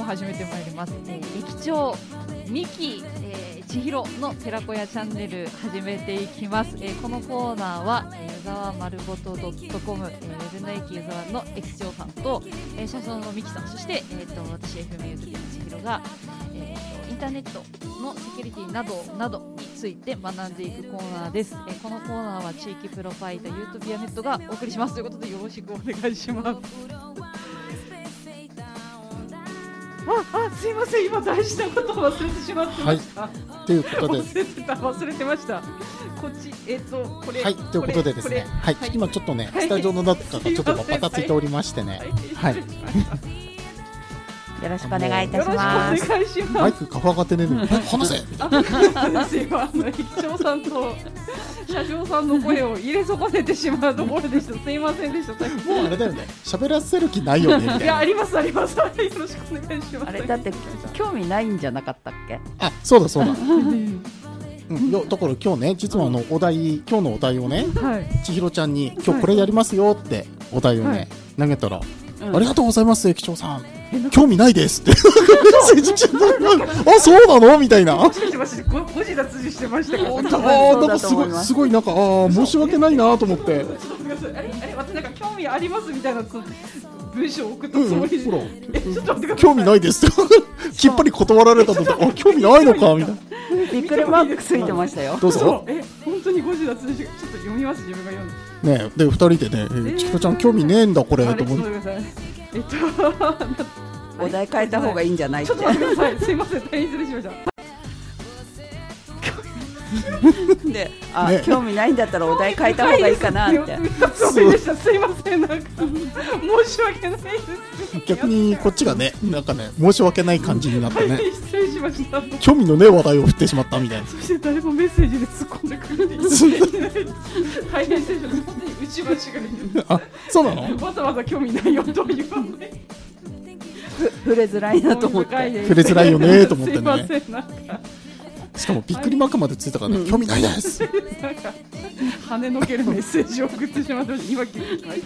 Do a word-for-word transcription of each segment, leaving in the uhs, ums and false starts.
始めてまいります、えー、駅長ミキ、えー、千尋の寺子屋チャンネル始めていきます、えー、このコーナーは、えー、湯沢丸ごと .com、えー、ウェブの駅湯沢の駅長さんと、えー、車掌のミキさん、そして、えー、と私 エフエム ゆずきの千尋が、えー、とインターネットのセキュリティなどなどについて学んでいくコーナーです、えー、このコーナーは地域プロファイターユートピアネットがお送りしますということでよろしくお願いしますああすいません、今大事なことを忘れてしまってました、はい、ということで忘れてた忘れてましたこっちえっ、ー、とこれはいということでですね、はい、はい、今ちょっとね、はい、スタジオの中がちょっとバタついておりましてね、はい、はいよろしくお願いいたします。 マイクカフ上がってねえのに話せ。 私は駅長さんと車掌さんの声を入れ損ねてしまうところでした。すいませんでした。 もうあれだよね。喋らせる気ないよねみたいな。 いやありますあります。よろしくお願いします。 あれだって興味ないんじゃなかったっけ？ あ、そうだそうだ。うん、だから今日ね、実はあのお題、今日のお題をね、はい、千尋ちゃんに今日これやりますよってお題をね、はい、投げたら、うん、ありがとうございます駅長さん、興味ないですってあ、そうなのみたいな。 もしかしてましてご自立自してましたか。 あ、なんかすごいすごいなんかあ申し訳ないなと思って。 あれあれ私なんか興味ありますみたいな文章を送ったつもりで、うん、えちょっと待ってください。 興味ないですってきっぱり断られたので、あ興味ないのかみたいな。 びっくりマークついてましたよ。 どうぞ。 え本当にご自立自してちょっと読みます自分が読んで。ねで二人でね、ちひろちゃん興味ねえんだこれと思って。 えっとお題変えた方がいいんじゃないって。 ちょっと待ってください。すいません大変失礼しました。 で、あ、ね、興味ないんだったらお題変えた方がいいかなって。 そうでした。すいませんなんか申し訳ないです。 逆にこっちがねなんかね申し訳ない感じになってね。 失礼しました。 興味のね話題を振ってしまったみたいな。 そして誰もメッセージで突っ込んでくれて大変失礼しました。本当に打ち間違い。 あ、そうなの？ わざわざ興味ないよと言わない。 触れづらいなと思って。 触れづらいよねと思ってね。 すいませんなんか。 しかもびっくりマークまでついたからね、うん、興味ないですなんか跳ねのけるメッセージを送ってしまって今聞いてました。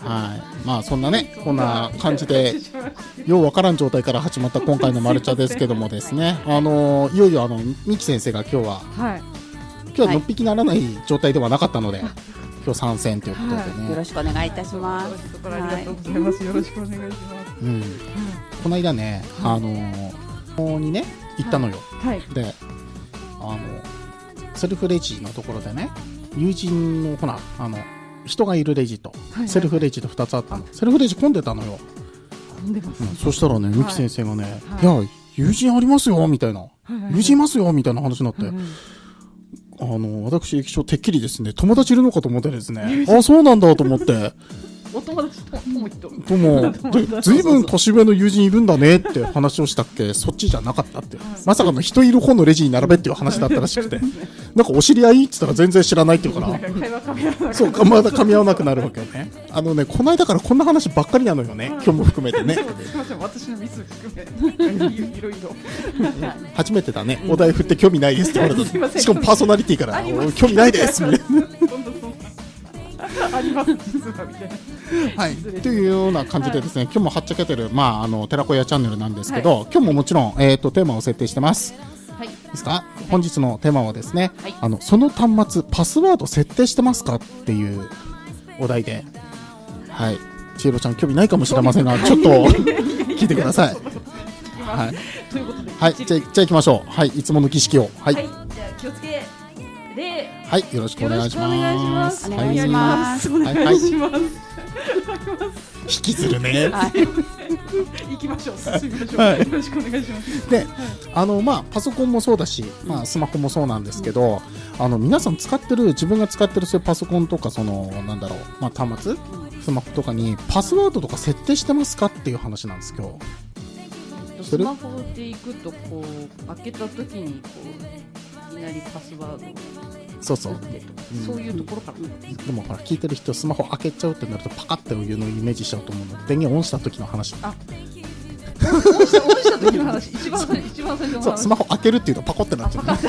はい、まあそんなねこんな感じでようわからん状態から始まった今回のマルチャですけどもですねあのいよいよあのミキ先生が今日は、はい、今日はのっぴきならない状態ではなかったので、はい、今日参戦ということでね、 はい、よろしくお願いいたします。 ありがとうございます、はい、よろしくお願いします、 うん、この間ね、はい、あのここにね行ったのよ、はいはい、であのセルフレジのところでね友人のほらあの人がいるレジと、はいはい、セルフレジとふたつあったの。セルフレジ混んでたのよ。 混んでます、ね、 うん、そしたらねミキ先生がね、はいはい、いや友人ありますよみたいな、はいはいはい、友人いますよみたいな話になって、はいはい、あの私駅長てっきりですね友達いるのかと思ってですねあそうなんだと思ってお友達とも人ともずいぶん年上の友人いるんだねって話をしたっけそっちじゃなかったって、はい、まさかの人いる方のレジに並べっていう話だったらしくてなんかお知り合いって言ったら全然知らないっていうからそうかまだ噛み合わなくなるわけよね。あのねこの間からこんな話ばっかりなのよね今日も含めてね。 すみません私のミス含めいろいろ初めてだねお題振って興味ないですって言われたしかもパーソナリティから興味ないですみたいなあります実はみたいなはいというような感じでですね、はい、今日もはっちゃけてるまああの寺子屋チャンネルなんですけど、はい、今日ももちろんえっ、ー、とテーマを設定してます。はい、いいですか、はい、本日のテーマはですね、はい、あのその端末パスワード設定してますかっていうお題で、はい千尋ちゃん興味ないかもしれませんがちょっと聞いてください。はい、ということで、はい、じゃあじゃあ行きましょう。はいいつもの儀式をはい、はい、 じゃあ気をつけではいよろしくお願いします。 お願いします。 お願いします。 引きずるね。 行きましょう。進みましょう。はい、よろしくお願いします。 で、はい、あのまあパソコンもそうだし、まあスマホもそうなんですけど、うん、あの皆さん使ってる自分が使ってるそういうパソコンとかそのなんだろうまあ端末、うん、スマホとかにパスワードとか設定してますかっていう話なんです今日。 スマホで行くとこう開けた時にこういきなりパスワードそうそう、 うん、そういうところから、うん、 でもほら聞いてる人スマホ開けちゃうってなるとパカッていうのをイメージしちゃうと思うので電源オンした時の話。 あオンしたオンした時の話一番最一番最初の話。 そうスマホ開けるっていうとパコってなっちゃう、ね、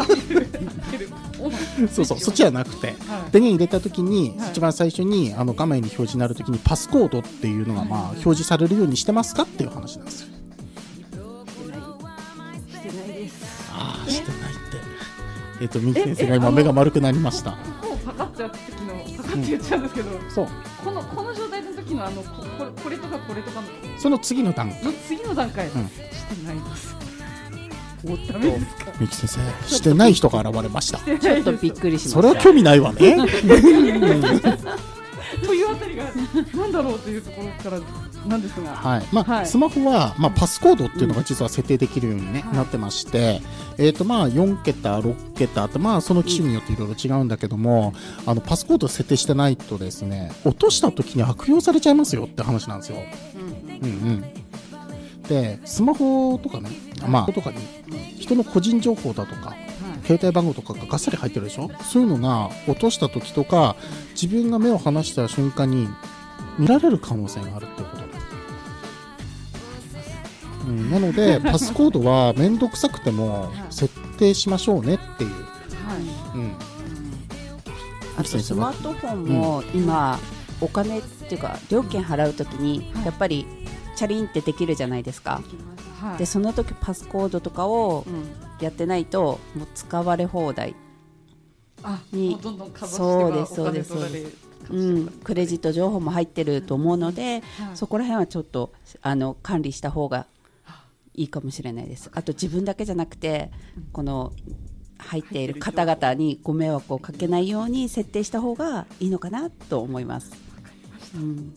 そうそうそっちじゃなくて、はい、電源入れた時に、はい、一番最初にあの画面に表示になる時にパスコードっていうのがまあ、はい、表示されるようにしてますかっていう話なんですよ。 えっと三木先生が今目が丸くなりました。 もうパカッてやった時のパカッて言っちゃうんですけど、うん、 そうこのこの状態の時のあのここれこれとかこれとかのその次の段階の次の段階、うん、してないです。おダメですか。 三木先生してない人が現れました。 ちょっとびっくりしました。 それは興味ないわね。 というあたりがなんだろうというところからなんですが、 はいまあはい、スマホは、まあ、パスコードっていうのが実は設定できるように、ねうん、なってまして、えーとまあ、よんけたろっけたと、まあ、その機種によっていろいろ違うんだけども、うん、あのパスコードを設定してないとですね落とした時に悪用されちゃいますよって話なんですよ、うんうんうん、でスマホとかね、まあ、とかに人の個人情報だとか携帯番号とかががっさり入ってるでしょ。そういうのが落とした時とか自分が目を離した瞬間に見られる可能性があるってことです、うん、なのでパスコードは面倒くさくても設定しましょうねっていう、はいうん、 あとスマートフォンも今、うん、お金っていうか料金払う時にやっぱりチャリンってできるじゃないですか、はい、でその時パスコードとかをやってないともう使われ放題に、 あどんどんかざしてそうですそうですそうです、うん、クレジット情報も入ってると思うので、うんはい、そこら辺はちょっとあの管理した方がいいかもしれないです。あと自分だけじゃなくてこの入っている方々にご迷惑をかけないように設定した方がいいのかなと思います。わかりました、うん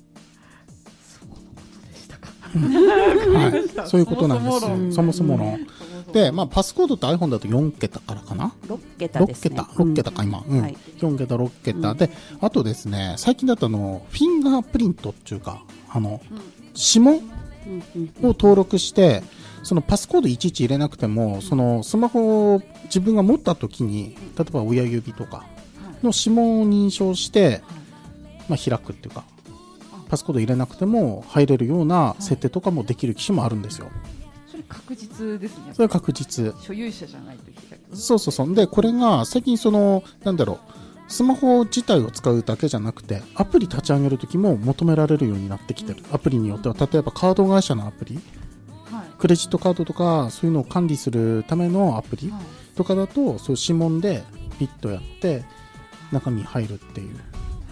はい、そういうことなんです。そもそもの、うん、で、まあ、パスコードって iPhone だとよんけたからかな。 ろっけたですね。 ろっけたか今、うんはい、よんけたろっけたで、あとですね最近だとあのフィンガープリントっていうかあの、うん、指紋を登録してそのパスコードいちいち入れなくてもそのスマホを自分が持った時に例えば親指とかの指紋を認証して、まあ、開くっていうかパスコード入れなくても入れるような設定とかもできる機種もあるんですよ。 それ確実ですね。 それは確実。 所有者じゃないと開く。 そうそうそう。でこれが最近そのなんだろうスマホ自体を使うだけじゃなくてアプリ立ち上げるときも求められるようになってきてる、うん、アプリによっては例えばカード会社のアプリ、はい、クレジットカードとかそういうのを管理するためのアプリとかだと、はい、そういう指紋でピッとやって中身入るっていう。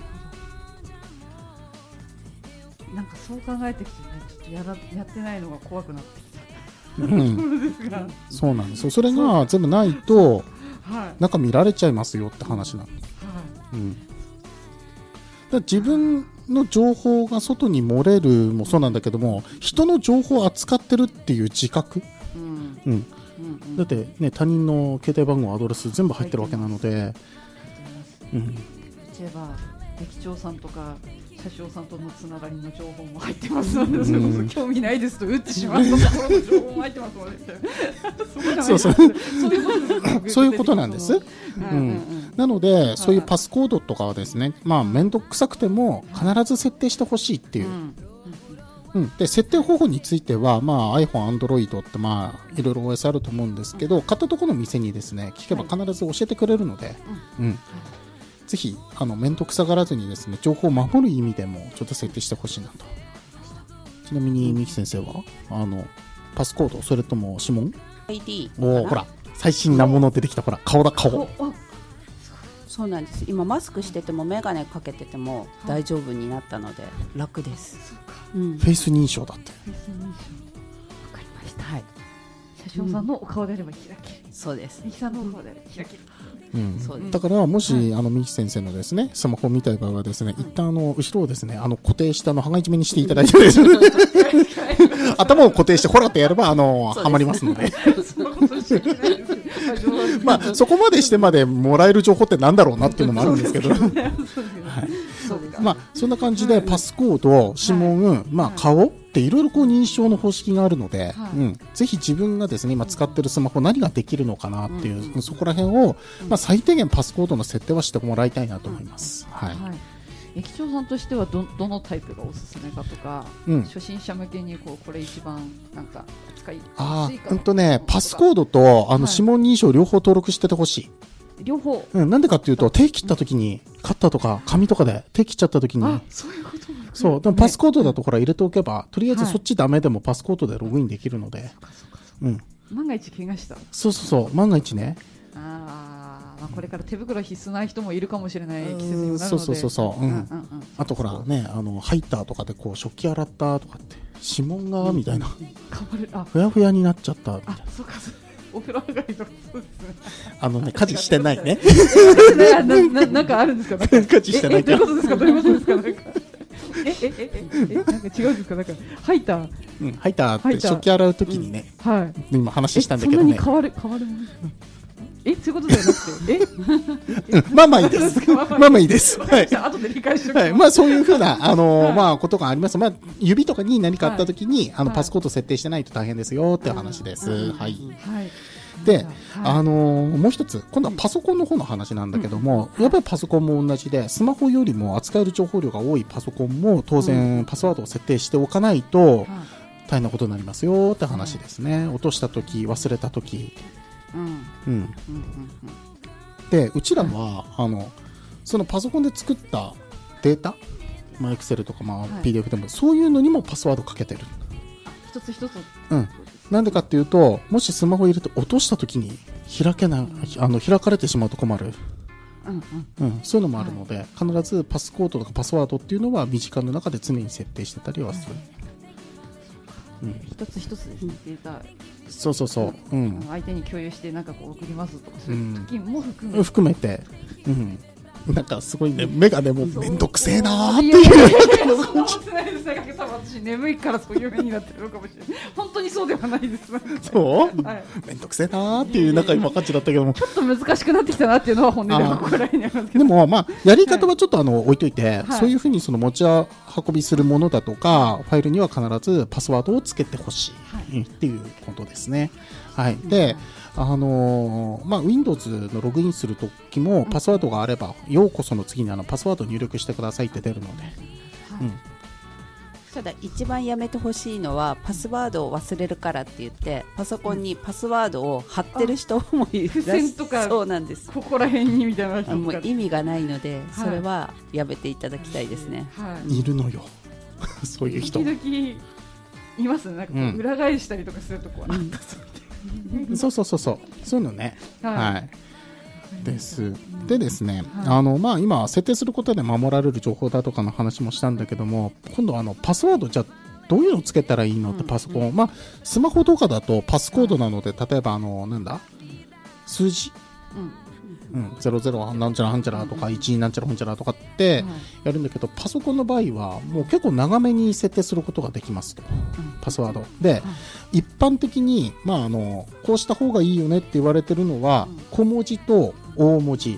なんかそう考えてきてねちょっとやらやってないのが怖くなってきた、 うん、そうなんですよ。それが全部ないと、はい、中見られちゃいますよって話なんです、はいうん、だから自分の情報が外に漏れるもそうなんだけども人の情報を扱ってるっていう自覚、うんうんうん、だって、ね、他人の携帯番号アドレス全部入ってるわけなので、 うん、例えば駅長さんとか車掌さんとのつながりの情報も入ってますので、うん、それこそ興味ないですと打ってしまったところの情報も入ってますのでそうそうそういうことなんです、うんうん、なのでそういうパスコードとかはですねまあ面倒くさくても必ず設定してほしいっていう、うんうん、で設定方法については、まあ、iPhone、Android ってまあいろいろ オーエス あると思うんですけど買ったところの店にですね聞けば必ず教えてくれるので、うんうんぜひあの面倒くさがらずにですね情報を守る意味でもちょっと設定してほしいなと。ちなみに三木先生はあのパスコードそれとも指紋アイディーおほら最新なもの出てきたほら顔だ顔そうなんです。今マスクしててもメガネかけてても大丈夫になったので楽です、 うん、フェイス認証だってフェイス認証わかりました、はい、車掌さんのお顔であれば開ける、 うん、そうです。 三木さんのお顔であれば開けるうん、だからもし、はい、あの三木先生のですねスマホを見たい場合はですね、うん、一旦あの後ろをですねあの固定したの羽交い締めにしていただいてですね頭を固定してほらってやればあのはまりますのでまあそこまでしてまでもらえる情報ってなんだろうなっていうのもあるんですけど、はいまあ、そんな感じでパスコード、指紋、はいまあ、顔っていろいろこう認証の方式があるので、はいうん、ぜひ自分がですね今使ってるスマホ何ができるのかなっていう、うん、そこら辺を、まあ、最低限パスコードの設定はしてもらいたいなと思います、うんはいはい駅長さんとしては ど, どのタイプがおすすめかとか、うん、初心者向けにこうこれ一番なんか使いやすいかなあ、うんとね、パスコードとあの指紋認証両方登録しててほしい、はい、 両方、 うん、なんでかっていうと手切った時にカッターとか紙とかで手切っちゃった時にあそういうことなんそうでもパスコードだとほら入れておけばとりあえずそっちダメでもパスコードでログインできるので、はいうん、 万が一怪我したそうそうそう万が一ねあまあ、これから手袋必須な人もいるかもしれない季節にもなるので、 そうそうそうそう、うんうんうんうん、 あとほらね、あのハイターとかでこう食器洗ったとかって指紋がみたいな、 変わる、あ、 ふやふやになっちゃったみたいな。 あ、そうか、そうお風呂上がりとかそうですね。 あのね、家事してないね。 な, な, な, なんかあるんですか。 家事してない。 どういうことですか。どういうことですか。なんかえええええなんか違うんですか。なんかハイター、 うん、ハイターって食器洗うときにね、うん、はい、今話したんだけどね。 そんなに変わる変わるもの。え、そういうことじゃなくて、 え、うん、まあまあいいです。まあまあいいです。はい。 後で理解しておきます。 はい、まあそういうふうなあのー、まあことがあります。まあ指とかに何かあったときに、はい、あのパスコード設定してないと大変ですよっていう話です。はい。はい。で、はい、あのー、もう一つ今度はパソコンの方の話なんだけども、うん、やっぱりパソコンも同じでスマホよりも扱える情報量が多いパソコンも当然パスワードを設定しておかないと大変なことになりますよって話ですね。落としたとき忘れたとき、うんうん、でうちらはあのそのパソコンで作ったデータ、まあ、Excel とか、まあ、ピーディーエフ でも、はい、そういうのにもパスワードかけてる。 一つ一つ、 うん、なんでかっていうと、もしスマホ入れて落としたときに開けない、うん、あの開かれてしまうと困る、うんうんうん、そういうのもあるので、はい、必ずパスコードとかパスワードっていうのは身近の中で常に設定してたりはする、 うんうん、一つ一つですね、データ、 そうそうそう、うん、 相手に共有してなんかこう送りますとかそういう時も含めて、 うん、含めて、うん、なんかすごいね、目がねもうめんどくせえなーっていうそんなことないですね。多分私眠いからそういう目になってるのかもしれない。本当にそうではないです。 そう、はい、めんどくせえなーっていうなんか今感じだったけども、 ちょっと難しくなってきたなっていうのは本音でもここらにありますけど、 でもまあやり方はちょっとあの置いといて、はい、そういうふうにその持ち運びするものだとかファイルには必ずパスワードをつけてほしいっていうことですね。はい、で、あのーまあ、Windows のログインするときもパスワードがあれば、ようこその次にあのパスワードを入力してくださいって出るので、はい、うん、 ただ一番やめてほしいのはパスワードを忘れるからって言ってパソコンにパスワードを貼ってる人もいる。 付箋とかそうなんです。 ここら辺にみたいなもう意味がないので、それはやめていただきたいですね。 はい、いるのよそういう人。 時々いますね。なんかこう裏返したりとかするとこはあったそうで、 うん、そうそうそうそうそういうのね。はい、はい、ですでですね、はい、あのまあ、今設定することで守られる情報だとかの話もしたんだけども、今度はあのパスワードじゃどういうのをつけたらいいのってパソコン、うんうん、まあ、スマホとかだとパスコードなので、例えばあのなんだ数字、うんうん、ゼロゼロなんちゃらなんちゃらとかいちなんちゃらなんちゃらとかってやるんだけど、パソコンの場合はもう結構長めに設定することができますと、パスワードで、一般的に、まあ、あのこうした方がいいよねって言われてるのは小文字と大文字、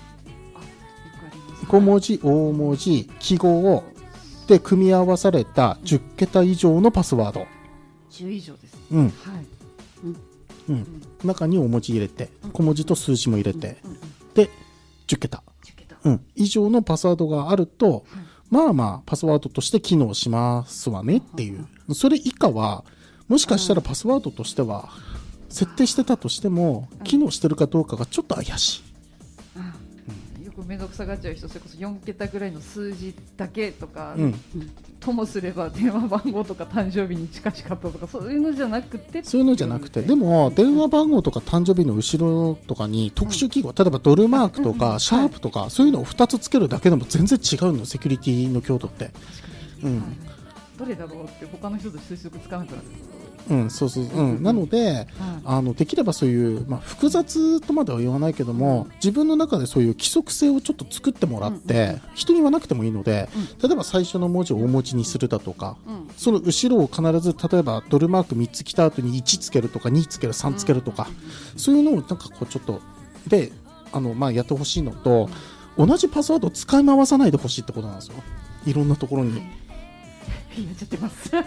小文字大文字記号で組み合わされたじゅっけた以上のパスワード、 じゅう以上です、 うん、はい、 うんうん、中に大文字入れて小文字と数字も入れて、でじゅっけた、うん、以上のパスワードがあると、まあまあパスワードとして機能しますわねっていう。それ以下はもしかしたらパスワードとしては設定してたとしても機能してるかどうかがちょっと怪しい。 よく面倒くさがっちゃう人、それこそよんけたぐらいの数字だけとか、 うん、 ともすれば電話番号とか誕生日に近しかったとか、そういうのじゃなくて、 そういうのじゃなくて、でも電話番号とか誕生日の後ろとかに特殊記号、うん、例えばドルマークとかシャープとか、はい、そういうのをふたつつけるだけでも全然違うの、セキュリティの強度って。うん、はい、 どれだろうって他の人と推測つかなくなる。 うん、そうそう、うん、なので、はい、あのできればそういう、まあ、複雑とまでは言わないけども、うん、自分の中でそういう規則性をちょっと作ってもらって、うんうん、人に言わなくてもいいので、うん、例えば最初の文字を大文字にするだとか、うん、その後ろを必ず例えばドルマークみっつ来た後にいちつけるとかにつけるさんつけるとか、うん、そういうのをなんかこうちょっとであの、まあ、やってほしいのと、うん、同じパスワードを使い回さないでほしいってことなんですよ、いろんなところに。 やっちゃってます。 わ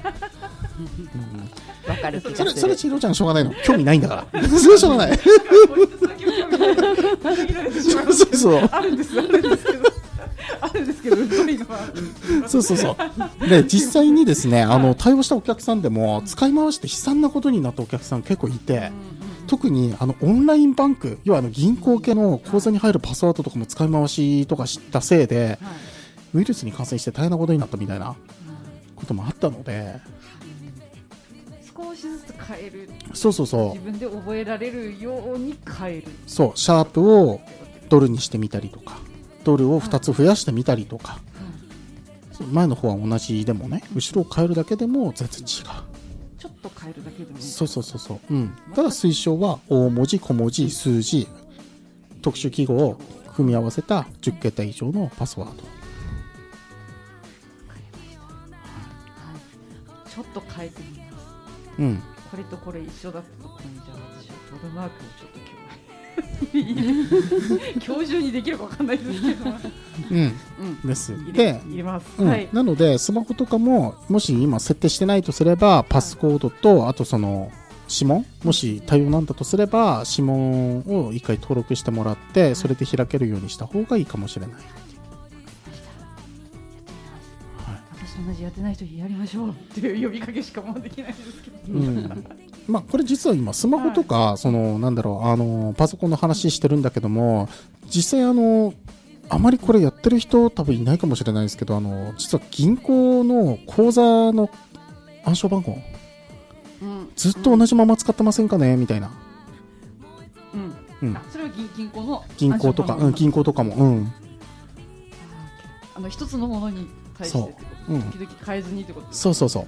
かる気がする。 それそれちひろちゃんしょうがないの。興味ないんだから。それはしょうがない。そうそう。 あるんですあるんですけど。あるんですけど、どういうのは。 そうそうそう。で実際にですね、あの対応したお客さんでも使い回して悲惨なことになったお客さん結構いて。特にあのオンラインバンク、要はあの銀行系の口座に入るパスワードとかも使い回しとかしたせいで、ウイルスに感染して大変なことになったみたいなこともあったので、 少しずつ変える。 そうそうそう。 自分で覚えられるように変える。 そう、シャープをドルにしてみたりとか、ドルをふたつ増やしてみたりとか、前の方は同じでもね、後ろを変えるだけでも全然違う。 ちょっと変えるだけでもいい。 そうそうそうそう、うん、ただ推奨は大文字小文字数字特殊記号を組み合わせたじゅっけた以上のパスワード。 ちょっと変えてみます。 うん。 これとこれ一緒だったところに、じゃあ私はドルマークをちょっと今日今日中にできるかわかんないですけど、 うん、うん、です。で、 入れます。 うん、 はい。 なのでスマホとかももし今設定してないとすれば、パスコードとあとその指紋、もし対応なんだとすれば指紋を一回登録してもらって、それで開けるようにした方がいいかもしれない。 同じやってない人にやりましょうっていう呼びかけしかもうできないですけど、 うん、まあこれ実は今スマホとか、はい、そのなんだろう、あのパソコンの話してるんだけども、実際あのあまりこれやってる人多分いないかもしれないですけど、あの実は銀行の口座の暗証番号、うん、ずっと同じまま使ってませんかねみたいな、 うんうん、あそれは 銀, 銀行の銀行とか、うん、銀行とかも、うん、 あの一つのものに対してってこと、うん、時々変えずにってことですか。 そうそうそう、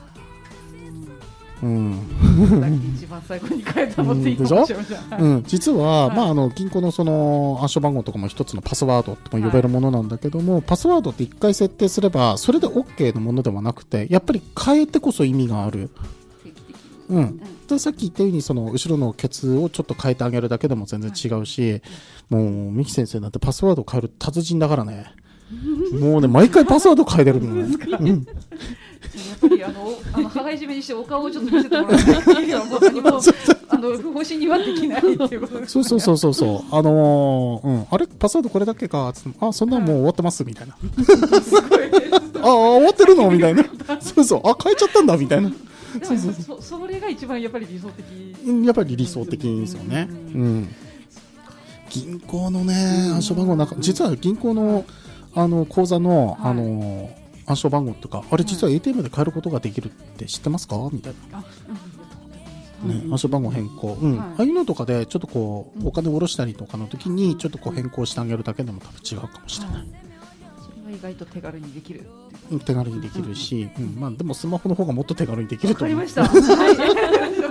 うん、 一番最後に変えたのっていいかもしれません。 うん、実は、はい、まあ、あの銀行のその暗証番号とかも一つのパスワードとも呼べるものなんだけども、はい、パスワードって一回設定すればそれで OK のものではなくて、やっぱり変えてこそ意味がある。うん、でさっき言ったようにその後ろのケツをちょっと変えてあげるだけでも全然違うし、はい、もう三木先生なんてパスワードを変える達人だからね。もうね、毎回パスワード変えてるのね。うん、やっぱりあのあの羽交い締めにしてお顔をちょっと見せてもらわない限りはもう何もあの不法侵入はできないっていうことです、ね。 そうそうそうそうそう、あのー、うん、あれパスワードこれだけかつって、あ、そんなんもう終わってますみたいな。すごい、ね、あ、終わってるのみたいな。そうそう、あ、変えちゃったんだみたいな。 そうそうそう、そ, それが一番やっぱり理想的。 やっぱり理想的ですよね。うん。うん、銀行のね、暗証番号なんか、実は銀行のあの口座の、はい、あの暗証番号とか、あれ実は エーティーエム で変えることができるって知ってますかみたいな、うんね、暗証番号変更、うん、はい、ああいうのとかでちょっとこうお金を下ろしたりとかの時にちょっとこう変更してあげるだけでも多分違うかもしれない、はい、 それは意外と手軽にできる。 手軽にできるし、うんうん、まあ、でもスマホの方がもっと手軽にできると思う。 わかりました。はい、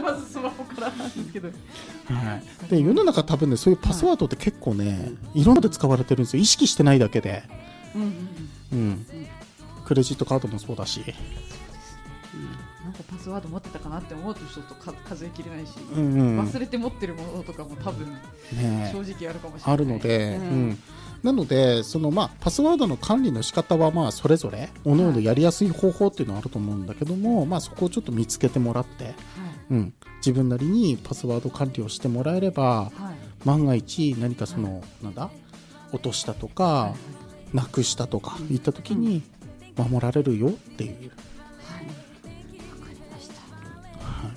まずスマホからなんですけど、はい、 で世の中多分ね、そういうパスワードって結構ね、いろんなで使われてるんですよ。意識してないだけで、うんうんうんうん、クレジットカードもそうだし、 うん、なんかパスワード持ってたかなって思うとちょっと数えきれないし、 うんうん、 忘れて持ってるものとかも多分、ね、正直あるかもしれない。 あるので、うんうん、なのでその、まあ、パスワードの管理の仕方はまあそれぞれ各々やりやすい方法っていうのはあると思うんだけども、まあ、そこをちょっと見つけてもらって、はい、うん、自分なりにパスワード管理をしてもらえれば、はい、万が一何かその、はい、なんだ落としたとか、はい、なくしたとかいった時に守られるよっていう、うん、はい、わかりました、はい、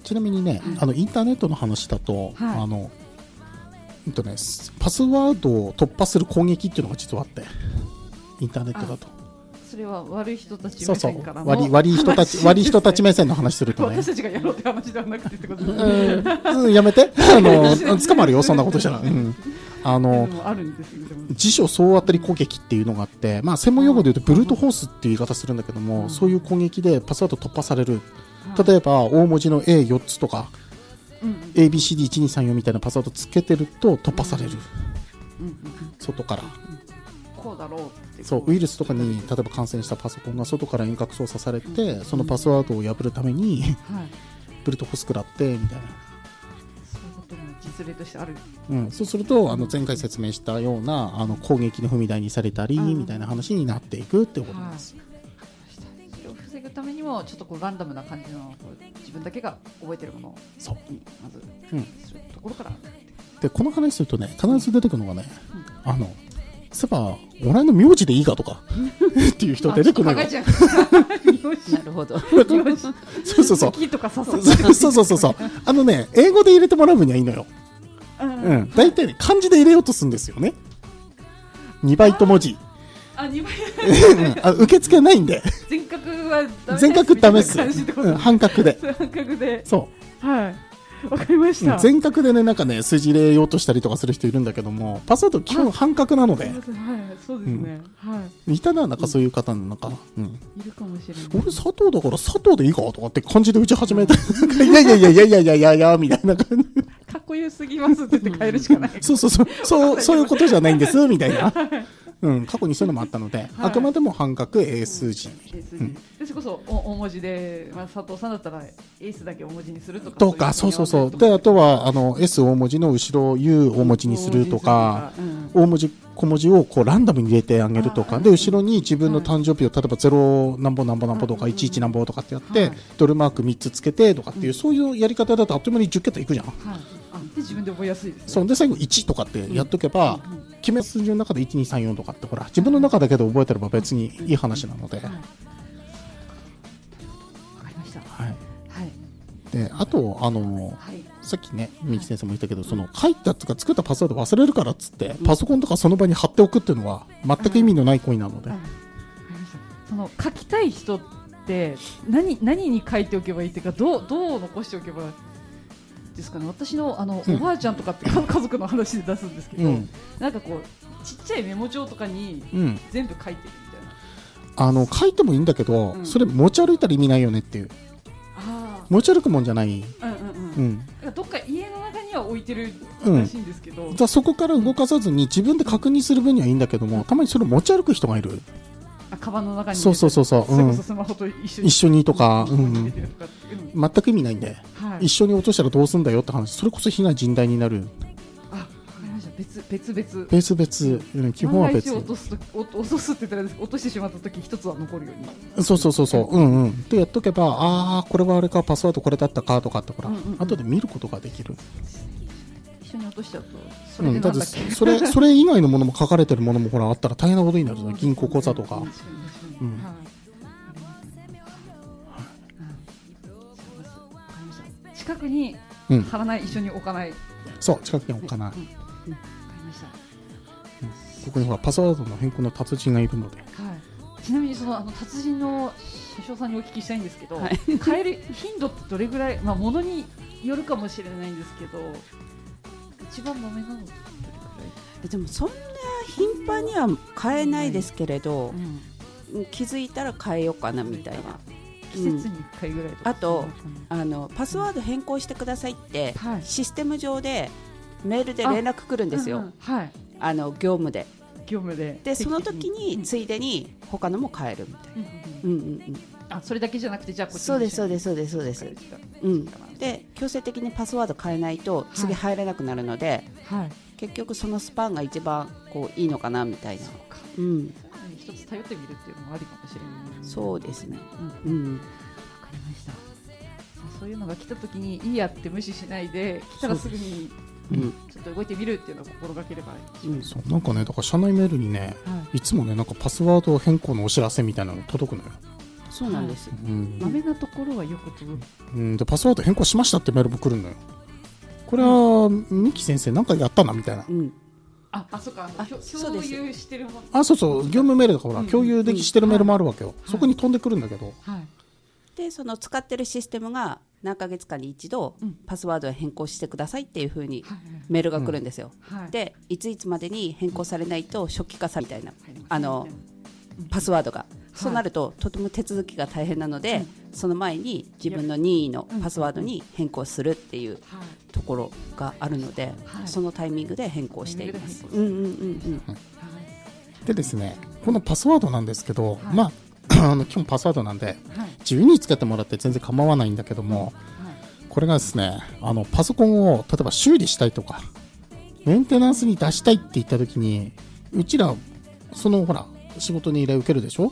ちなみにね、はい、あのインターネットの話だと、はい、あのえっとね、パスワードを突破する攻撃っていうのが実はあって、インターネットだと。 それは悪い人たち目線からの、 そうそう、悪い、悪い人たち悪い人たち目線の話するとね、 私たちがやろうって話ではなくてってことですね。 うん、やめて、あの捕まるよそんなことしたら、うん、あのあるんですよ。 辞書総当たり攻撃っていうのがあって、まあ、専門用語で言うとブルートフォースっていう言い方するんだけども、うん、そういう攻撃でパスワード突破される、うん、例えば大文字の エーよっ つとか、うん、エービーシーディーいちにさんよん みたいなパスワードつけてると突破される、うんうん、外から、 こうだろうってそう、ウイルスとかに例えば感染したパソコンが外から遠隔操作されて、うん、そのパスワードを破るために、はい、ブルートフォース食らってみたいな、 そういうことも実例としてある、 うん、そうするとあの前回説明したようなあの攻撃の踏み台にされたりみたいな話になっていくっていうことです、はい、 それを防ぐためにもちょっとこうランダムな感じの自分だけが覚えてるものをそうまず、うん、するところからで、この話するとね、必ず出てくるのがね、うん、あのそういえばお前の名字でいいかとかっていう人出てくるのよ。 なるほど。 そうそうそう。 とかさそうそうそうそう。あのね、英語で入れてもらう分にはいいのよ。うん。大体ね、漢字で入れようとするんですよね。にバイト文字。 あ、にばい。 あ、受付ないんで。 全角はダメです。 全角ダメです。うん、半角で。 半角で。 そう。 はい。 わかりました。 全角でね、なんかね、数字入れようとしたりとかする人いるんだけども、パスワード基本半角なので。 はい、そうですね。うん、はい。 いたな、なんかそういう方のなんか、うん。 いるかもしれない。 俺佐藤だから佐藤でいいかとかって感じで打ち始めた。いやいやいやいやいやいやいやいやみたいな感じ。 かっこよすぎますって言って変えるしかない。 そうそうそう、そう、そういうことじゃないんです、みたいな。うん、過去にそういうのもあったので、はい、あくまでも半角英数字、 うん、でそれこそ大文字で、まあ、佐藤さんだったらエースだけ大文字にするとかとか、そうそうそう、であとはあの S 大文字の後ろ U 大文字にするとか、うん、大文字小文字をこうランダムに入れてあげるとかで、後ろに自分の誕生日を例えばゼロ何本何本何本とかいちいち何本とかってやって、はい、ドルマークみっつつけてとかっていう、そういうやり方だとあっという間にじゅっけたいくじゃん、はい、 で自分で覚えやすいですね。 そうで最後いちとかってやっとけば、うんうん、決め数字の中でいちにさんよんとかってほら自分の中だけで覚えてれば別にいい話なので、はい、わかりました。 はい、はい、であとあの、はい、さっきね三木先生も言ったけど、その書いたとか作ったパスワード忘れるからっつって、うん、パソコンとかその場に貼っておくっていうのは全く意味のない行為なので、はいはい、 その書きたい人って何何に書いておけばいいっていうか、どうどう残しておけばですかね。私のあの、うん、おばあちゃんとかって家族の話で出すんですけど、うん、なんかこうちっちゃいメモ帳とかに全部書いてるみたいな、 うん、あの書いてもいいんだけど、うん、それ持ち歩いたら意味ないよねっていう、あ持ち歩くもんじゃない、うんうんうん、 どっか家の中には置いてるらしいんですけど、 うん、そこから動かさずに自分で確認する分にはいいんだけども、たまにそれを持ち歩く人がいる。 カバンの中にそうそうそうそう、 それこそスマホと一緒に、 一緒にとか、うん、全く意味ないんで、はい、一緒に落としたらどうすんだよって話、それこそ被害甚大になる。 あ、わかりました。別別々 別々、うん、基本は別。 落とすと落とすって言ったら落としてしまった時一つは残るように。そうそうそうそう、うんうん。でやっとけば、ああこれはあれか、パスワードこれだったかとかってほら、うんうんうん、後で見ることができる。 一緒に落としちゃうとそれでなんだっけ、 うん、それそれ以外のものも書かれてるものもほらあったら大変なことになるじゃない。銀行口座とか。うん、 近くに貼らない、うん、一緒に置かない。 そう、近くに置かない。うんうん、ここにほらパスワードの変更の達人がいるので。はい、 ちなみにそのあの達人の社長さんにお聞きしたいんですけど、はい、変える頻度ってどれぐらい、まあものによるかもしれないんですけど、一番豆なのってどれぐらい？ でもそんな頻繁には変えないですけれど。うんうん、気づいたら変えようかなみたいな、 季節にいっかいぐらいとか、 あとあのパスワード変更してくださいって、はい、システム上でメールで連絡来るんですよ、うんうん、はい、あの業務で業務ででその時についでに他のも変えるみたいな、うんうんうんうん、 あそれだけじゃなくて、じゃあこっちそうですそうですそうですそうです、うん、で強制的にパスワード変えないと次入れなくなるので、はい、結局そのスパンが一番こういいのかなみたいな。そうか、うん、 一つ頼ってみるっていうのもありかもしれない。 そうですね、うんうん、 わかりました。そういうのが来た時にいいやって無視しないで、来たらすぐにちょっと動いてみるっていうのを心がければいい、うん、 そうなんかね、だから社内メールにね、はい、いつもねなんかパスワード変更のお知らせみたいなの届くのよ。 そうなんです、 はい、うん、豆なところはよく届く、 うん、でパスワード変更しましたってメールも来るのよ。これは三木先生なんかやったなみたいな、うん、 ああそうか、あ共有してるもの、 あそうそう、業務メールだから、うん、共有できしてるメールもあるわけよ、はい、そこに飛んでくるんだけど、はい、 でその使ってるシステムが何ヶ月かに一度、うん、パスワードを変更してくださいっていう風にメールが来るんですよ、はい、でいついつまでに変更されないと初期化さみたいな、あのパスワードが、そうなるととても手続きが大変なので、その前に自分の任意のパスワードに変更するっていうところがあるので、そのタイミングで変更しています。 でですね、このパスワードなんですけど、まああの基本パスワードなんで自由につけてもらって全然構わないんだけども、これがですね、あのパソコンを例えば修理したいとかメンテナンスに出したいって言った時に、うちらそのほら仕事に依頼受けるでしょ、はい、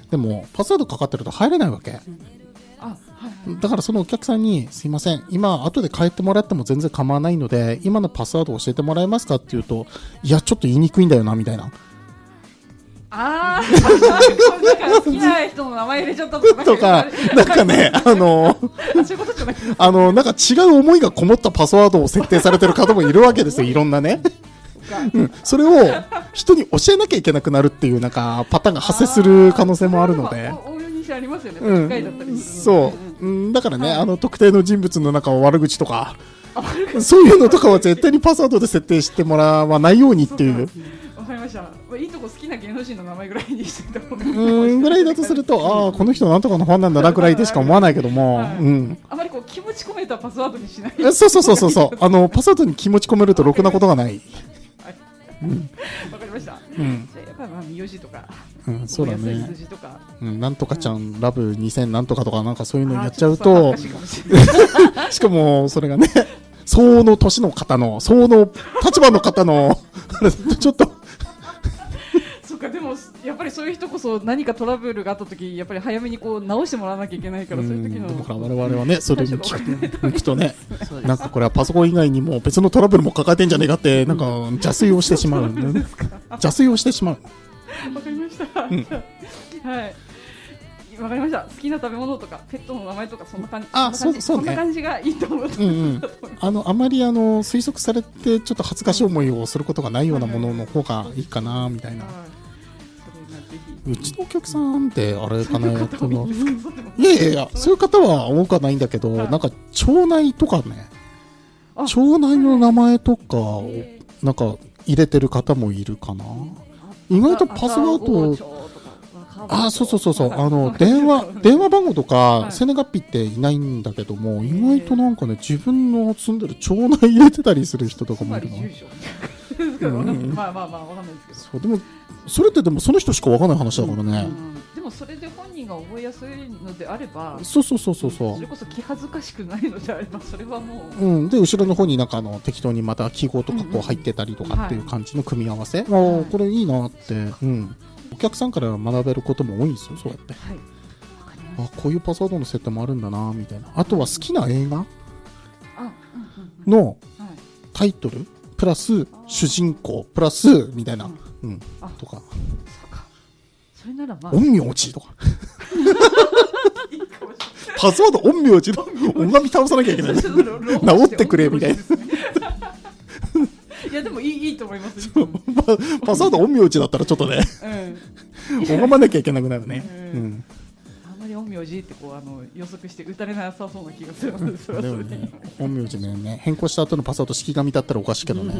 でもパスワードかかってると入れないわけ、うん、あ、はいはい、だからそのお客さんにすいません今後で変えてもらっても全然構わないので今のパスワード教えてもらえますかって言うと、いやちょっと言いにくいんだよなみたいな、 あーなんか好きな人の名前入れちゃったとかとかなんかね、あのあのなんか違う思いがこもったパスワードを設定されてる方もいるわけですよ、いろんなねうん、それを人に教えなきゃいけなくなるっていうなんかパターンが発生する可能性もあるので、 応用に性ありますよね、うん、機械だったりするので、そう、うん、だからね、はい、あの特定の人物の中を悪口とかそういうのとかは絶対にパスワードで設定してもらわないようにっていう。 わかりました。いいとこ好きな芸能人の名前ぐらいにしてた方がいい。 うんぐらいだとすると、ああこの人なんとかのファンなんだなぐらいでしか思わないけども、はい、うん。 あまりこう気持ち込めたパスワードにしない。 そうそうそうそうそうあのパスワードに気持ち込めるとろくなことがない。 はい。うん、わかりました。うん。じゃあやっぱりまあ名字とか、 うん、そうだね。 数字とか、 うん、なんとかちゃん、うん、ラブにせんなんとかとかなんかそういうのやっちゃうと、し, しかもそれがね。相応の年の方の相応の立場の方のちょっとそっかでもやっぱりそういう人こそ何かトラブルがあった時やっぱり早めにこう直してもらわなきゃいけないから、そういう時のでも我々はねそれに聞くとねなんかこれはパソコン以外にも別のトラブルも抱えてんじゃねえかってなんか邪推をしてしまう邪推をしてしまう。 わかりました、うん、はいわかりました。好きな食べ物とかペットの名前とかそんな感じ、あ、そんな感じ、そう、そうね、そんな感じがいいと思う。うんうん、 あのあまりあの推測されてちょっと恥ずかしい思いをすることがないようなものの方がいいかなみたいな。うちのお客さんってあれかな、そのいやいやいやそういう方は多くはないんだけど、はい、なんか町内とかね、町内の名前とかをなんか入れてる方もいるかな。意外とパスワードあそうそうそうそうあの電話電話番号とか生年月日っていないんだけども、意外となんかね自分の住んでる町内入れてたりする人とかもいるの。 まあまあまあわかんないですけど、 そうでもそれってでもその人しかわかんない話だからね、うんうん、 でもそれで本人が覚えやすいのであれば、 そうそうそうそうそう、 それこそ気恥ずかしくないのであればそれはもう、 うん、で後ろの方になんかあの適当にまた記号とかこう入ってたりとかっていう感じの組み合わせ、うんうん、あこれいいなって、うん、お客さんから学べることも多いんですよそうやって、はい、あこういうパスワードの設定もあるんだなみたいな。あとは好きな映画のタイトルプラス主人公プラスみたいな、うん、とか、そうか、それならまあ陰陽師とかパスワード陰陽師の拝み倒さなきゃいけない治ってくれみたいな。 いやでもいい、いいと思います。 パ, パスワード陰陽師だったらちょっとね、うん、拝まなきゃいけなくなるね、うんうん、 あんまり陰陽師ってこうあの予測して打たれなさそうな気がするので、それはそれで、 ね、陰陽師ね変更した後のパスワード式紙だったらおかしいけどね、うん、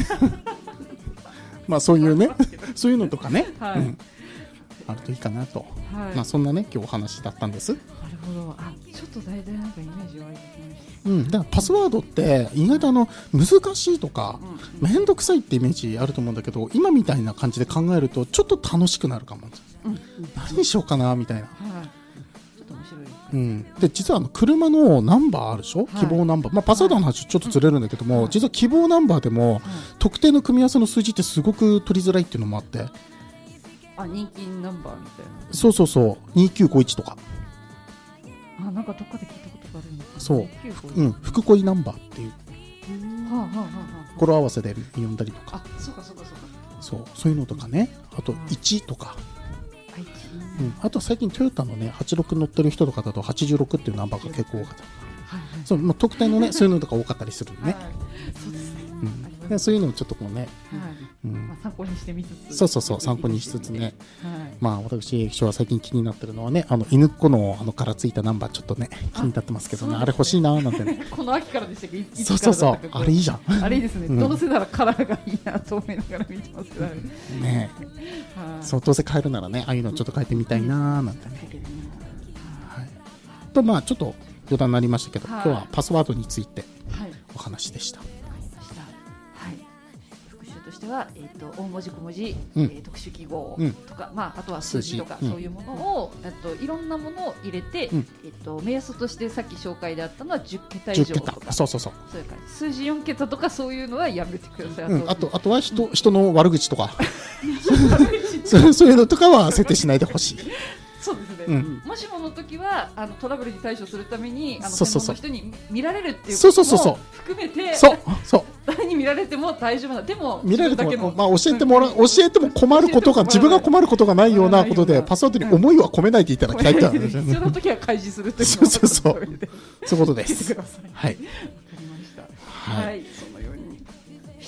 まあそういうねそういうのとかね、はい、うん、あるといいかなと、はい、まあそんなね今日お話だったんです。 なるほど、あちょっと大体なんかイメージ湧いてきました。 うん、だからパスワードって意外とあの難しいとか面倒くさいってイメージあると思うんだけど、今みたいな感じで考えるとちょっと楽しくなるかも、うんうん、何しようかなみたいな、はい、ちょっと面白い、うん、で実はあの車のナンバーあるでしょ、はい、希望ナンバー、まあ、パスワードの話ちょっとずれるんだけども、はい、実は希望ナンバーでも、はい、特定の組み合わせの数字ってすごく取りづらいっていうのもあって、 あ人気ナンバーみたいな、 そうそうそうにきゅうごいちとか、 あなんかどっかで聞いたことがあるんです、ね、 そう、うん、福恋ナンバーっていう、はあはあはあ、語呂合わせで呼んだりとか、 あそうかそうかそうか、 そうそういうのとかね、あといちとか、うん、あと最近トヨタのねはちじゅうろく乗ってる人とかだとはちじゅうろくっていうナンバーが結構多かった、はいはい、そう、まあ、特定のねそういうのとか多かったりするね、はい、そうですね、うん、でそういうのをちょっとこうね、はい、 うんまあ、参考にしてみつつ、 そうそうそう参考にしつつね、はい、まあ私液晶は最近気になってるのはね、あの犬っ子のあのからついたナンバーちょっとね気になってますけどね、 あ, あれ欲しいななんてねこの秋からでしたっけ、いつそうそうそう、あれいいじゃん、 あれいいですね、うん、どうせならカラーがいいなと思いながら見てますけどね、 ねそうどうせ変えるならねああいうのちょっと変えてみたいななんてね、はい、とまあちょっと余談になりましたけど、はい、今日はパスワードについてお話でした、はいはえー、と大文字小文字、うんえー、特殊記号とか、うんまあ、あとは数字とかそういうものを、うん、といろんなものを入れて、うんえー、と目安としてさっき紹介であったのはじゅっけた以上とか、 そうそうそう、 そういう感じ、数字よんけたとかそういうのはやめてください、 うん、あとあとは 人, 人の悪口とかそういうのとかは設定しないでほしいそうですね、うん、もしもの時はあのトラブルに対処するためにあの専門の人に見られるっていうことも含めて、 そうそう誰に見られても大丈夫な、でも見られても、まあ、教えてもら教えても困ることが自分が困ることがないようなことでパスワードに思いは込めないでいただきたいと、うん、 必要な時は開示するというそうそうそうそういうことです。はい、わかりました。はい、はい、そのようにし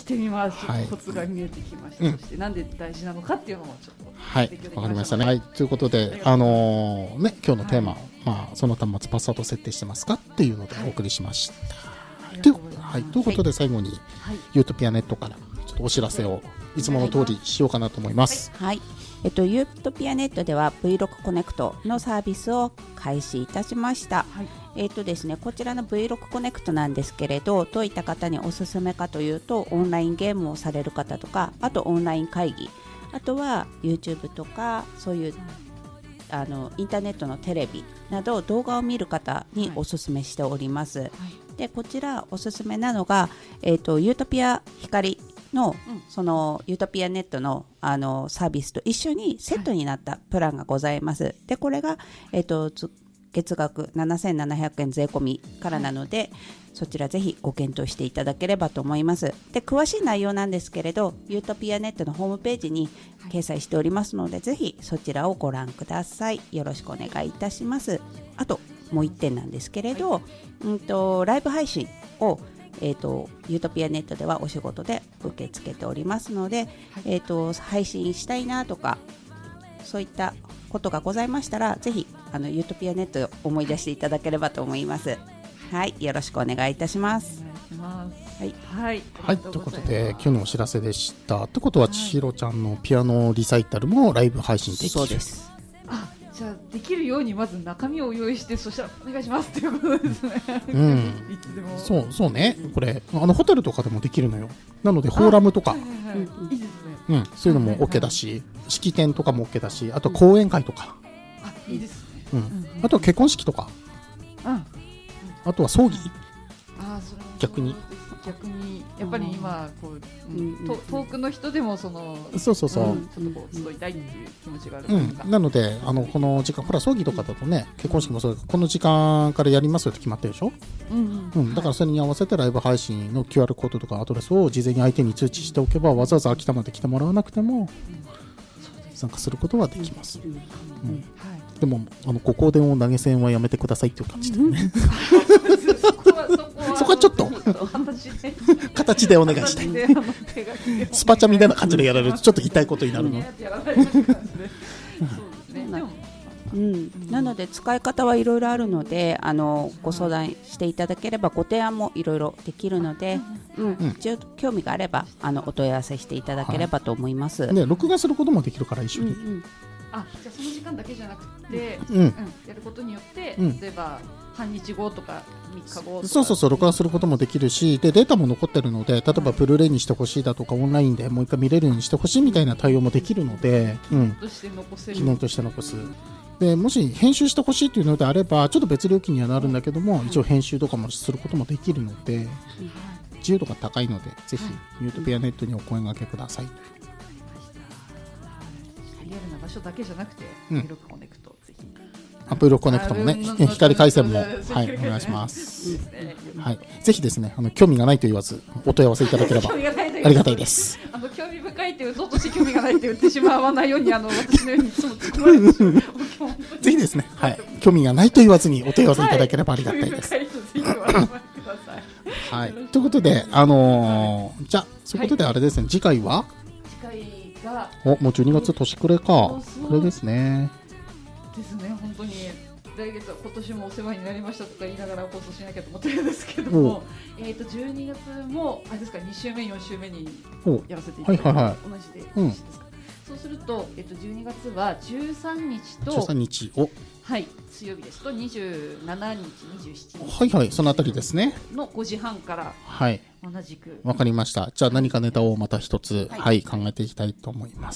てみます。 はい、 コツが見えてきました、うん、そしてなんで大事なのかっていうのもちょっとはいわかりましたね。はいということであのー、ね今日のテーマ、はい、まあその端末パスワード設定してますかっていうのでお送りしました、はい、という、はい、ということで最後に、はい、ユートピアネットからちょっとお知らせをいつもの通りしようかなと思います。 はい、はいえっと、ユートピアネットでは ブイロック コネクトのサービスを開始いたしました、はいえっとですね、こちらの ブイロック コネクトなんですけれどどういった方におすすめかというとオンラインゲームをされる方とかあとオンライン会議あとは YouTube とかそういうあのインターネットのテレビなど動画を見る方におすすめしております、はい、でこちらおすすめなのが、えっと、ユートピア光の、うん、そのユートピアネット の, あのサービスと一緒にセットになったプランがございます、はい、でこれが、えー、と月額ななせんななひゃくえん税込みからなので、はい、そちらぜひご検討していただければと思います。で詳しい内容なんですけれどユートピアネットのホームページに掲載しておりますので、はい、ぜひそちらをご覧ください。よろしくお願いいたします。あともう一点なんですけれど、はいうん、とライブ配信をえー、とユートピアネットではお仕事で受け付けておりますので、はいえー、と配信したいなとかそういったことがございましたらぜひあのユートピアネットを思い出していただければと思います。はいよろしくお願いいたします。 お願いします。 はい、 はいはい、ということで今日のお知らせでした。ということは千尋ちゃんのピアノリサイタルもライブ配信できる。 そうです。 あじゃあできるようにまず中身を用意してそしたらお願いしますということですね。 うん、いつでもそうそうね、これあのホテルとかでもできるのよ。なのでフォーラムとか、はいはいはい、いいですね。うん、そういうのも OK だし、はいはいはい、式典とかも OK だし、あと講演会とか、 うん、あいいですね。 うん、あとは結婚式とか、うん、あとは葬儀、 あそれ逆に逆にやっぱり今こう、うんうん、と遠くの人でもそのそうそうそう、うん、 ちょっとこう集いたいっていう気持ちがある、 うん、なのであのこの時間ほら葬儀とかだとね結婚式もそうこの時間からやりますよって決まってるでしょ、うんうんうん、だからそれに合わせてライブ配信の キューアール コードとかアドレスを事前に相手に通知しておけばわざわざ秋田まで来てもらわなくても、うん、参加することはできます、うんうんうんはい、でもあのご香典を投げ銭はやめてくださいっていう感じでね、うん、そこはそこはそこはちょっと形でお願いしたいスパチャみたいな感じでやられるとちょっと痛いことになるのうん、なので使い方はいろいろあるのであのご相談していただければご提案もいろいろできるので、うんうん、一応興味があればあのお問い合わせしていただければと思います、 はいね、録画することもできるから一緒に、うんうん、 あじゃあその時間だけじゃなくて、うんうん、やることによって、うん、例えば半日後とかみっかごとかそうそうそう録画することもできるしでデータも残ってるので例えばブルーレイにしてほしいだとかオンラインでもう一回見れるようにしてほしいみたいな対応もできるので、うん、記念として残すでもし編集してほしいというのであればちょっと別料金にはなるんだけども一応編集とかもすることもできるので自由度が高いのでぜひユートピアネットにお声掛けください。 リアルな場所だけじゃなくてブイロックコネクトぜひアップルコネクトもね光回線も、はい、お願いします、はい、ぜひですねあの興味がないと言わずお問い合わせいただければありがたいです。 あの興味深いっていうととして興味がないって言ってしまわないようにあの私のようにいつも突っ込まれるぜひですね、はい、興味がないと言わずにお問い合わせいただければありがたいです、はいはい、ということであのー、じゃあそういうことであれですね、はい、次回は次回がおもうじゅうにがつ年暮れかこれですねですね本当に来月は今年もお世話になりましたとか言いながら放送しなきゃと思ってるんですけども、えー、とじゅうにがつもあれですかに週目よん週目にやらせていただいて、はいはいはい、同じでよろしいですか、うん、そうすると、えー、とじゅうにがつはじゅうさんにちとじゅうさんにちおはい水曜日ですとにじゅうしちにちにじゅうしちにちはいはいそのあたりですねのごじはんからはい同じくわかりました。じゃあ何かネタをまた一つ、はいはい、考えていきたいと思います。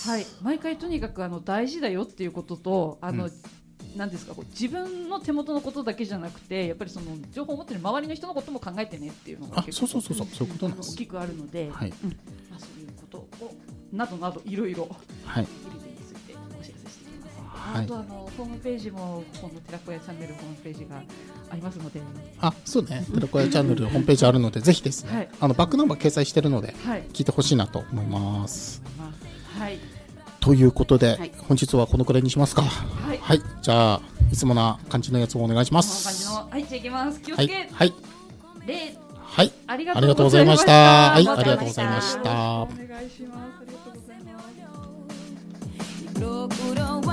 はい、毎回とにかくあの大事だよっていうこととあの、うん、なんですかこう自分の手元のことだけじゃなくてやっぱりその情報を持っている周りの人のことも考えてねっていうのが結構そうそうそうそうそういうことなんです。 大きくあるので、はいうんまあ、そういうことをなどなどいろいろはいあとあのホームページもこの寺子屋チャンネルホームページがありますのであそうね寺子屋チャンネルホームページあるのでぜひですね、はい、あのバックナンバー掲載してるので、はい、聞いてほしいなと思います、 はい、 ということで、はい、本日はこのくらいにしますかはい、 はい、じゃあいつもな感じのやつをお願いしますこの感じのはいじゃあいきます気をつけはい、はい、 礼はい、 ありがとうございました。はい、ありがとうございました。 お願いします。ありがとうございます。